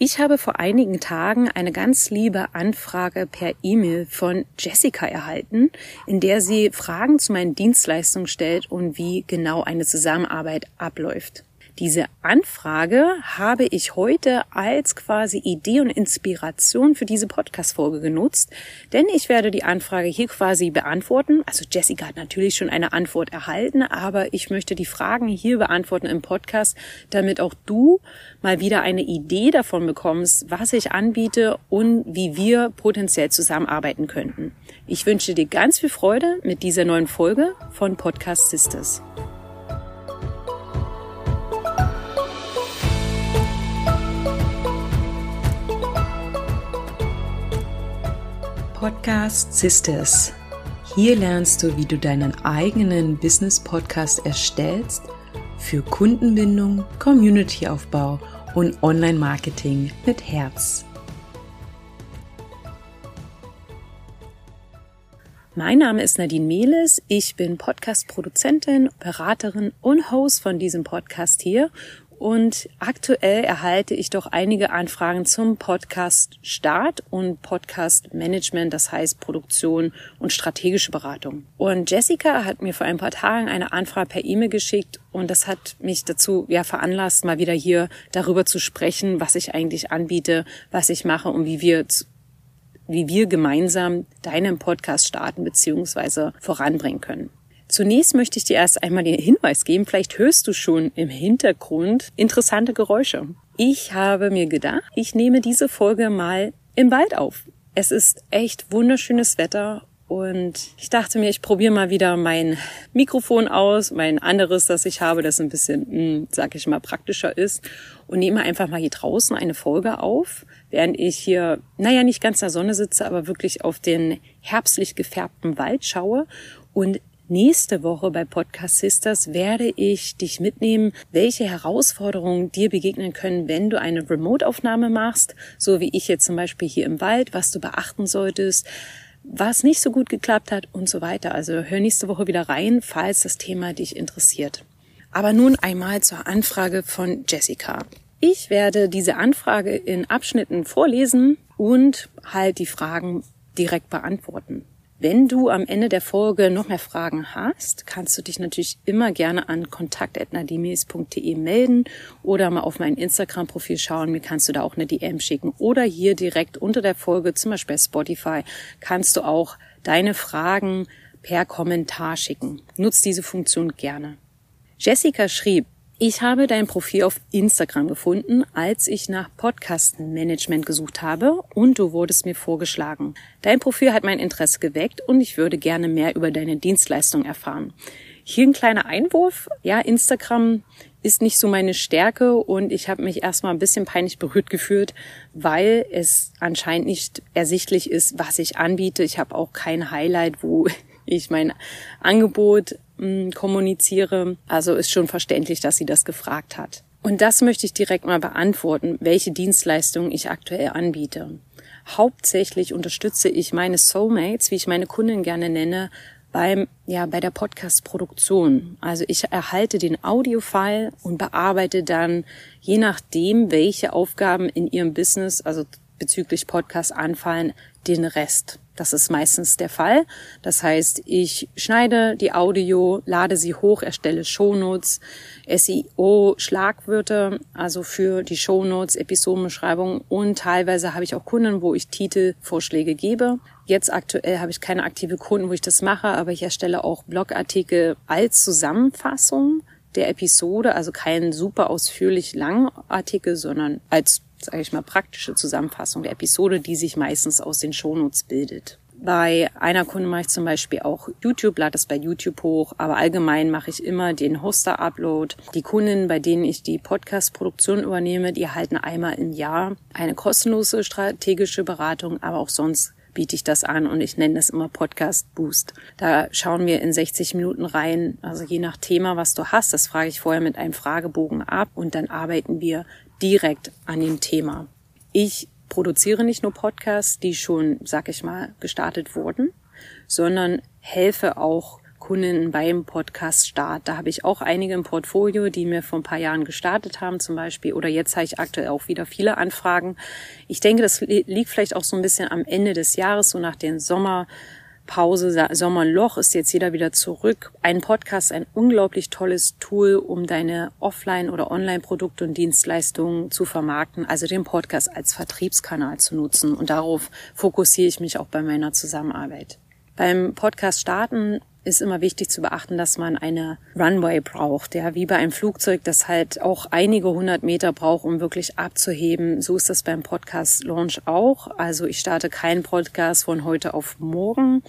Ich habe vor einigen Tagen eine ganz liebe Anfrage per E-Mail von Jessica erhalten, in der sie Fragen zu meinen Dienstleistungen stellt und wie genau eine Zusammenarbeit abläuft. Diese Anfrage habe ich heute als quasi Idee und Inspiration für diese Podcast-Folge genutzt, denn ich werde die Anfrage hier quasi beantworten. Also Jessica hat natürlich schon eine Antwort erhalten, aber ich möchte die Fragen hier beantworten im Podcast, damit auch du mal wieder eine Idee davon bekommst, was ich anbiete und wie wir potenziell zusammenarbeiten könnten. Ich wünsche dir ganz viel Freude mit dieser neuen Folge von Podcast Sisters. Podcast Sisters. Hier lernst du, wie du deinen eigenen Business-Podcast erstellst für Kundenbindung, Community-Aufbau und Online-Marketing mit Herz. Mein Name ist Nadine Mehles, ich bin Podcast-Produzentin, Beraterin und Host von diesem Podcast hier. Und aktuell erhalte ich doch einige Anfragen zum Podcast-Start und Podcast-Management, das heißt Produktion und strategische Beratung. Und Jessica hat mir vor ein paar Tagen eine Anfrage per E-Mail geschickt und das hat mich dazu veranlasst, mal wieder hier darüber zu sprechen, was ich eigentlich anbiete, was ich mache und wie wir gemeinsam deinen Podcast starten bzw. voranbringen können. Zunächst möchte ich dir erst einmal den Hinweis geben, vielleicht hörst du schon im Hintergrund interessante Geräusche. Ich habe mir gedacht, ich nehme diese Folge mal im Wald auf. Es ist echt wunderschönes Wetter und ich dachte mir, ich probiere mal wieder mein Mikrofon aus, mein anderes, das ich habe, das ein bisschen, praktischer ist und nehme einfach mal hier draußen eine Folge auf, während ich hier, nicht ganz in der Sonne sitze, aber wirklich auf den herbstlich gefärbten Wald schaue. Und nächste Woche bei Podcast Sisters werde ich dich mitnehmen, welche Herausforderungen dir begegnen können, wenn du eine Remote-Aufnahme machst, so wie ich jetzt zum Beispiel hier im Wald, was du beachten solltest, was nicht so gut geklappt hat und so weiter. Also hör nächste Woche wieder rein, falls das Thema dich interessiert. Aber nun einmal zur Anfrage von Jessica. Ich werde diese Anfrage in Abschnitten vorlesen und halt die Fragen direkt beantworten. Wenn du am Ende der Folge noch mehr Fragen hast, kannst du dich natürlich immer gerne an kontakt@nadimeles.de melden oder mal auf mein Instagram-Profil schauen. Mir kannst du da auch eine DM schicken oder hier direkt unter der Folge, zum Beispiel bei Spotify, kannst du auch deine Fragen per Kommentar schicken. Nutz diese Funktion gerne. Jessica schrieb: Ich habe dein Profil auf Instagram gefunden, als ich nach Podcast-Management gesucht habe und du wurdest mir vorgeschlagen. Dein Profil hat mein Interesse geweckt und ich würde gerne mehr über deine Dienstleistung erfahren. Hier ein kleiner Einwurf. Ja, Instagram ist nicht so meine Stärke und ich habe mich erstmal ein bisschen peinlich berührt gefühlt, weil es anscheinend nicht ersichtlich ist, was ich anbiete. Ich habe auch kein Highlight, wo ich mein Angebot kommuniziere. Also ist schon verständlich, dass sie das gefragt hat. Und das möchte ich direkt mal beantworten, welche Dienstleistungen ich aktuell anbiete. Hauptsächlich unterstütze ich meine Soulmates, wie ich meine Kunden gerne nenne, bei der Podcast-Produktion. Also ich erhalte den Audiofile und bearbeite dann, je nachdem, welche Aufgaben in ihrem Business, also bezüglich Podcast anfallen, den Rest. Das ist meistens der Fall. Das heißt, ich schneide die Audio, lade sie hoch, erstelle Shownotes, SEO, Schlagwörter, also für die Shownotes, Episodenbeschreibung und teilweise habe ich auch Kunden, wo ich Titelvorschläge gebe. Jetzt aktuell habe ich keine aktive Kunden, wo ich das mache, aber ich erstelle auch Blogartikel als Zusammenfassung der Episode, also kein super ausführlich langen Artikel, sondern als praktische Zusammenfassung der Episode, die sich meistens aus den Shownotes bildet. Bei einer Kunde mache ich zum Beispiel auch YouTube, lade es bei YouTube hoch, aber allgemein mache ich immer den Hoster-Upload. Die Kunden, bei denen ich die Podcast-Produktion übernehme, die erhalten einmal im Jahr eine kostenlose strategische Beratung, aber auch sonst biete ich das an und ich nenne das immer Podcast Boost. Da schauen wir in 60 Minuten rein, also je nach Thema, was du hast, das frage ich vorher mit einem Fragebogen ab und dann arbeiten wir direkt an dem Thema. Ich produziere nicht nur Podcasts, die schon, gestartet wurden, sondern helfe auch Kunden beim Podcast-Start. Da habe ich auch einige im Portfolio, die mir vor ein paar Jahren gestartet haben zum Beispiel. Oder jetzt habe ich aktuell auch wieder viele Anfragen. Ich denke, das liegt vielleicht auch so ein bisschen am Ende des Jahres, so nach den Sommerpause, Sommerloch ist jetzt jeder wieder zurück. Ein Podcast, ein unglaublich tolles Tool, um deine Offline- oder Online-Produkte und Dienstleistungen zu vermarkten, also den Podcast als Vertriebskanal zu nutzen. Und darauf fokussiere ich mich auch bei meiner Zusammenarbeit. Beim Podcast starten ist immer wichtig zu beachten, dass man eine Runway braucht, ja, wie bei einem Flugzeug, das halt auch einige 100 Meter braucht, um wirklich abzuheben. So ist das beim Podcast Launch auch. Also ich starte keinen Podcast von heute auf morgen.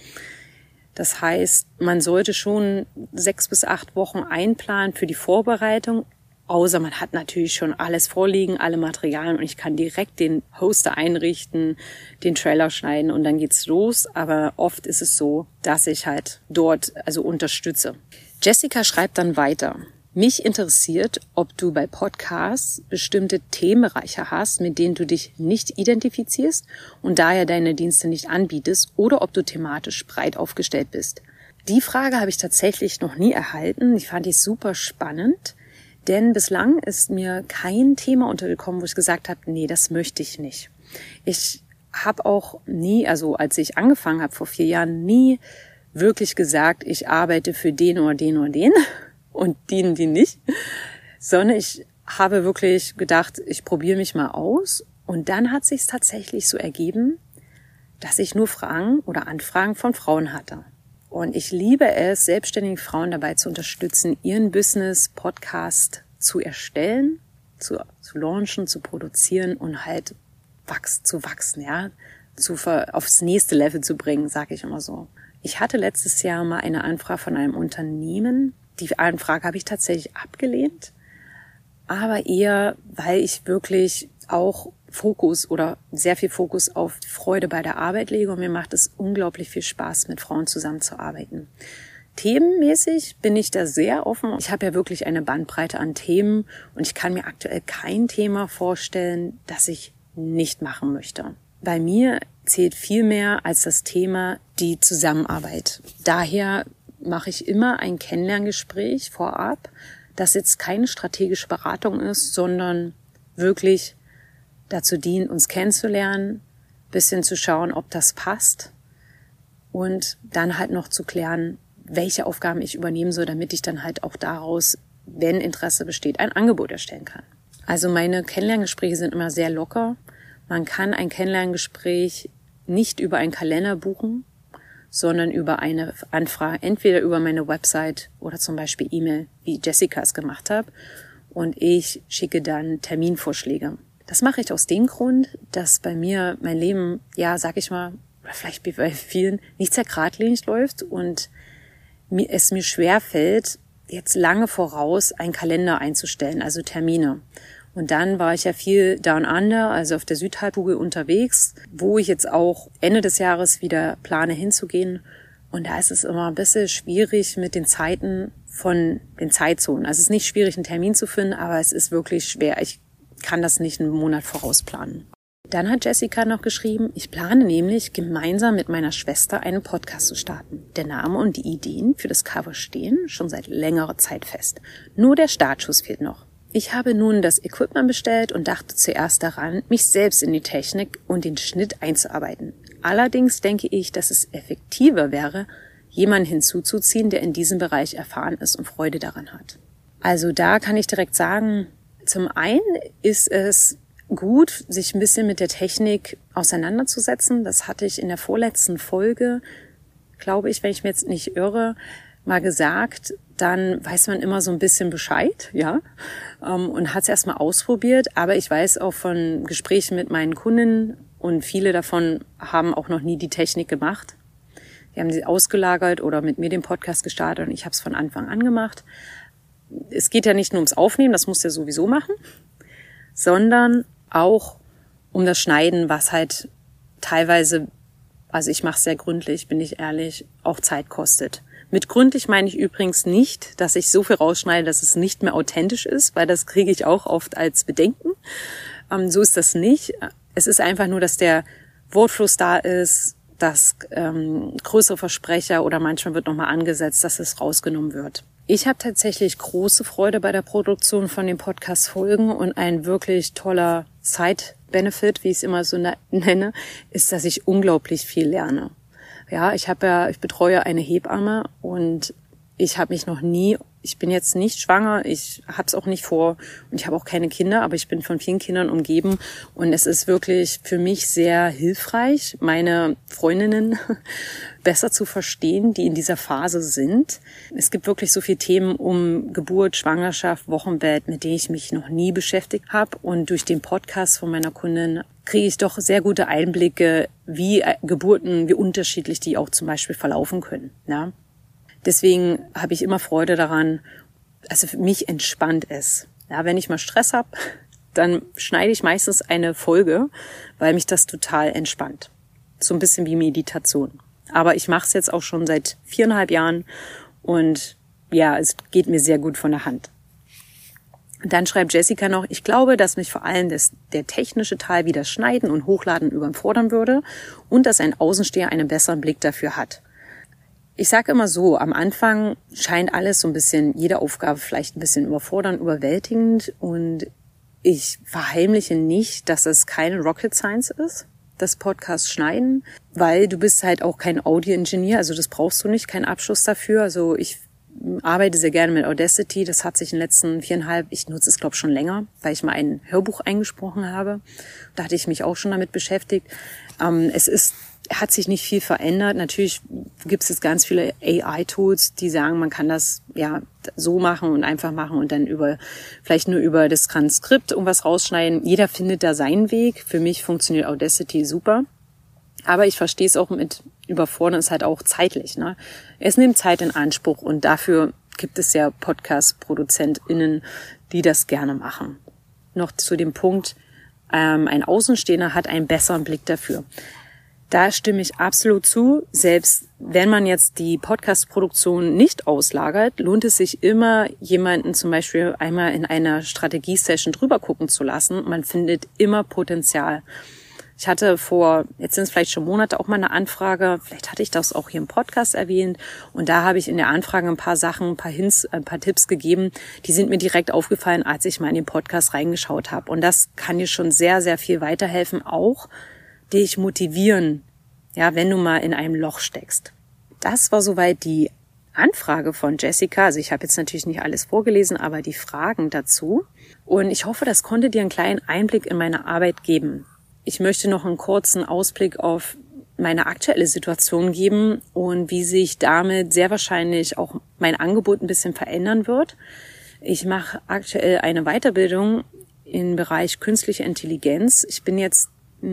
Das heißt, man sollte schon 6 bis 8 Wochen einplanen für die Vorbereitung. Außer man hat natürlich schon alles vorliegen, alle Materialien und ich kann direkt den Hoster einrichten, den Trailer schneiden und dann geht's los. Aber oft ist es so, dass ich halt dort unterstütze. Jessica schreibt dann weiter. Mich interessiert, ob du bei Podcasts bestimmte Themenbereiche hast, mit denen du dich nicht identifizierst und daher deine Dienste nicht anbietest oder ob du thematisch breit aufgestellt bist. Die Frage habe ich tatsächlich noch nie erhalten. Ich fand die super spannend. Denn bislang ist mir kein Thema untergekommen, wo ich gesagt habe, nee, das möchte ich nicht. Ich habe auch nie, also als ich angefangen habe vor 4 Jahren, nie wirklich gesagt, ich arbeite für den oder den oder den und die nicht, sondern ich habe wirklich gedacht, ich probiere mich mal aus und dann hat sich es tatsächlich so ergeben, dass ich nur Fragen oder Anfragen von Frauen hatte. Und ich liebe es, selbstständige Frauen dabei zu unterstützen, ihren Business-Podcast zu erstellen, zu launchen, zu produzieren und halt zu wachsen, ja, aufs nächste Level zu bringen, sage ich immer so. Ich hatte letztes Jahr mal eine Anfrage von einem Unternehmen. Die Anfrage habe ich tatsächlich abgelehnt, aber eher, weil ich wirklich auch sehr viel Fokus auf Freude bei der Arbeit lege und mir macht es unglaublich viel Spaß, mit Frauen zusammenzuarbeiten. Themenmäßig bin ich da sehr offen. Ich habe ja wirklich eine Bandbreite an Themen und ich kann mir aktuell kein Thema vorstellen, das ich nicht machen möchte. Bei mir zählt viel mehr als das Thema die Zusammenarbeit. Daher mache ich immer ein Kennenlerngespräch vorab, das jetzt keine strategische Beratung ist, sondern wirklich dazu dient, uns kennenzulernen, bisschen zu schauen, ob das passt und dann halt noch zu klären, welche Aufgaben ich übernehmen soll, damit ich dann halt auch daraus, wenn Interesse besteht, ein Angebot erstellen kann. Also meine Kennenlerngespräche sind immer sehr locker. Man kann ein Kennenlerngespräch nicht über einen Kalender buchen, sondern über eine Anfrage, entweder über meine Website oder zum Beispiel E-Mail, wie Jessica es gemacht hat. Und ich schicke dann Terminvorschläge. Das mache ich aus dem Grund, dass bei mir mein Leben, ja, sag ich mal, oder vielleicht bei vielen, nicht sehr geradlinig läuft und es mir schwer fällt, jetzt lange voraus einen Kalender einzustellen, also Termine. Und dann war ich ja viel Down Under, also auf der Südhalbkugel unterwegs, wo ich jetzt auch Ende des Jahres wieder plane hinzugehen. Und da ist es immer ein bisschen schwierig mit den Zeiten von den Zeitzonen. Also es ist nicht schwierig, einen Termin zu finden, aber es ist wirklich schwer. Ich kann das nicht einen Monat vorausplanen. Dann hat Jessica noch geschrieben, ich plane nämlich gemeinsam mit meiner Schwester einen Podcast zu starten. Der Name und die Ideen für das Cover stehen schon seit längerer Zeit fest. Nur der Startschuss fehlt noch. Ich habe nun das Equipment bestellt und dachte zuerst daran, mich selbst in die Technik und den Schnitt einzuarbeiten. Allerdings denke ich, dass es effektiver wäre, jemanden hinzuzuziehen, der in diesem Bereich erfahren ist und Freude daran hat. Also da kann ich direkt sagen, zum einen ist es gut, sich ein bisschen mit der Technik auseinanderzusetzen. Das hatte ich in der vorletzten Folge, glaube ich, wenn ich mir jetzt nicht irre, mal gesagt. Dann weiß man immer so ein bisschen Bescheid, ja, und hat es erstmal ausprobiert. Aber ich weiß auch von Gesprächen mit meinen Kunden und viele davon haben auch noch nie die Technik gemacht. Die haben sie ausgelagert oder mit mir den Podcast gestartet und ich habe es von Anfang an gemacht. Es geht ja nicht nur ums Aufnehmen, das musst du ja sowieso machen, sondern auch um das Schneiden, was halt teilweise, also ich mache es sehr gründlich, bin ich ehrlich, auch Zeit kostet. Mit gründlich meine ich übrigens nicht, dass ich so viel rausschneide, dass es nicht mehr authentisch ist, weil das kriege ich auch oft als Bedenken. So ist das nicht. Es ist einfach nur, dass der Wortfluss da ist, dass größere Versprecher oder manchmal wird nochmal angesetzt, dass es rausgenommen wird. Ich habe tatsächlich große Freude bei der Produktion von den Podcast-Folgen und ein wirklich toller Side-Benefit, wie ich es immer so nenne, ist, dass ich unglaublich viel lerne. Ja, ich betreue eine Hebamme und ich bin jetzt nicht schwanger, ich habe es auch nicht vor und ich habe auch keine Kinder, aber ich bin von vielen Kindern umgeben und es ist wirklich für mich sehr hilfreich, meine Freundinnen besser zu verstehen, die in dieser Phase sind. Es gibt wirklich so viele Themen um Geburt, Schwangerschaft, Wochenbett, mit denen ich mich noch nie beschäftigt habe und durch den Podcast von meiner Kundin kriege ich doch sehr gute Einblicke, wie Geburten, wie unterschiedlich die auch zum Beispiel verlaufen können. Ja? Deswegen habe ich immer Freude daran, also für mich entspannt es. Ja, wenn ich mal Stress habe, dann schneide ich meistens eine Folge, weil mich das total entspannt. So ein bisschen wie Meditation. Aber ich mache es jetzt auch schon seit 4,5 Jahren und ja, es geht mir sehr gut von der Hand. Dann schreibt Jessica noch, ich glaube, dass mich vor allem der technische Teil wie das Schneiden und Hochladen überfordern würde und dass ein Außensteher einen besseren Blick dafür hat. Ich sage immer so, am Anfang scheint alles so ein bisschen, jede Aufgabe vielleicht ein bisschen überfordernd, überwältigend und ich verheimliche nicht, dass es keine Rocket Science ist, das Podcast schneiden, weil du bist halt auch kein Audio-Ingenieur, also das brauchst du nicht, keinen Abschluss dafür. Also ich arbeite sehr gerne mit Audacity, das hat sich in den letzten 4,5, ich nutze es glaube ich schon länger, weil ich mal ein Hörbuch eingesprochen habe. Da hatte ich mich auch schon damit beschäftigt. Hat sich nicht viel verändert. Natürlich gibt es jetzt ganz viele AI-Tools, die sagen, man kann das ja so machen und einfach machen und dann vielleicht nur über das Transkript irgendwas rausschneiden. Jeder findet da seinen Weg. Für mich funktioniert Audacity super. Aber ich verstehe es auch mit Überfordern, ist halt auch zeitlich. Ne? Es nimmt Zeit in Anspruch und dafür gibt es ja Podcast-ProduzentInnen, die das gerne machen. Noch zu dem Punkt, ein Außenstehender hat einen besseren Blick dafür. Da stimme ich absolut zu. Selbst wenn man jetzt die Podcast-Produktion nicht auslagert, lohnt es sich immer, jemanden zum Beispiel einmal in einer Strategie-Session drüber gucken zu lassen. Man findet immer Potenzial. Ich hatte jetzt sind es vielleicht schon Monate, auch mal eine Anfrage, vielleicht hatte ich das auch hier im Podcast erwähnt und da habe ich in der Anfrage ein paar Sachen, ein paar Tipps gegeben, die sind mir direkt aufgefallen, als ich mal in den Podcast reingeschaut habe und das kann dir schon sehr, sehr viel weiterhelfen, auch dich motivieren, ja, wenn du mal in einem Loch steckst. Das war soweit die Anfrage von Jessica. Also ich habe jetzt natürlich nicht alles vorgelesen, aber die Fragen dazu. Und ich hoffe, das konnte dir einen kleinen Einblick in meine Arbeit geben. Ich möchte noch einen kurzen Ausblick auf meine aktuelle Situation geben und wie sich damit sehr wahrscheinlich auch mein Angebot ein bisschen verändern wird. Ich mache aktuell eine Weiterbildung im Bereich künstliche Intelligenz. Ich bin jetzt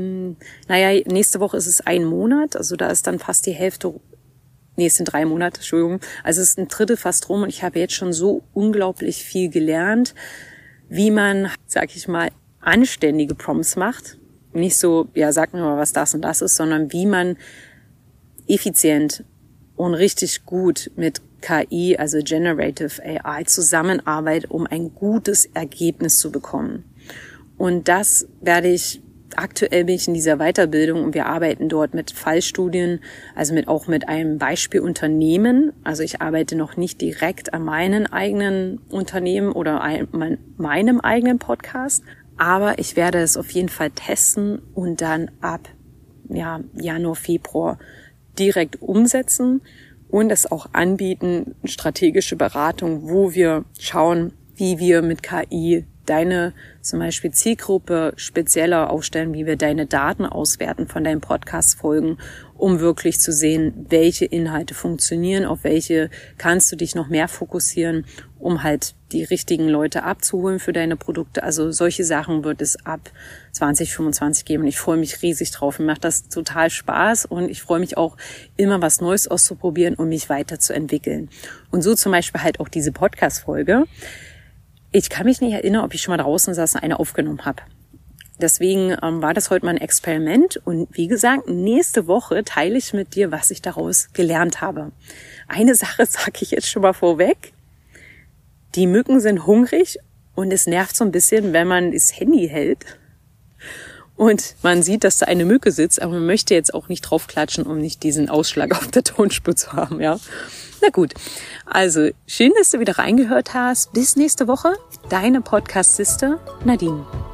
nächste Woche ist es 1 Monat, also da ist dann fast die Hälfte, es sind 3 Monate, Entschuldigung, also es ist ein Drittel fast rum und ich habe jetzt schon so unglaublich viel gelernt, wie man, sag ich mal, anständige Prompts macht. Nicht so, ja, sag mir mal, was das und das ist, sondern wie man effizient und richtig gut mit KI, also Generative AI, zusammenarbeitet, um ein gutes Ergebnis zu bekommen. Und das aktuell bin ich in dieser Weiterbildung und wir arbeiten dort mit Fallstudien, also auch mit einem Beispielunternehmen. Also ich arbeite noch nicht direkt an meinem eigenen Unternehmen oder meinem eigenen Podcast, aber ich werde es auf jeden Fall testen und dann ab Januar, Februar direkt umsetzen und es auch anbieten, strategische Beratung, wo wir schauen, wie wir mit KI deine zum Beispiel Zielgruppe spezieller aufstellen, wie wir deine Daten auswerten von deinen Podcast-Folgen, um wirklich zu sehen, welche Inhalte funktionieren, auf welche kannst du dich noch mehr fokussieren, um halt die richtigen Leute abzuholen für deine Produkte. Also solche Sachen wird es ab 2025 geben und ich freue mich riesig drauf. Mir macht das total Spaß und ich freue mich auch, immer was Neues auszuprobieren und mich weiterzuentwickeln. Und so zum Beispiel halt auch diese Podcast-Folge. Ich kann mich nicht erinnern, ob ich schon mal draußen saß und eine aufgenommen habe. Deswegen war das heute mal ein Experiment. Und wie gesagt, nächste Woche teile ich mit dir, was ich daraus gelernt habe. Eine Sache sage ich jetzt schon mal vorweg. Die Mücken sind hungrig und es nervt so ein bisschen, wenn man das Handy hält und man sieht, dass da eine Mücke sitzt, aber man möchte jetzt auch nicht draufklatschen, um nicht diesen Ausschlag auf der Tonspur zu haben, ja. Na gut, also schön, dass du wieder reingehört hast. Bis nächste Woche, deine Podcast-Sister Nadine.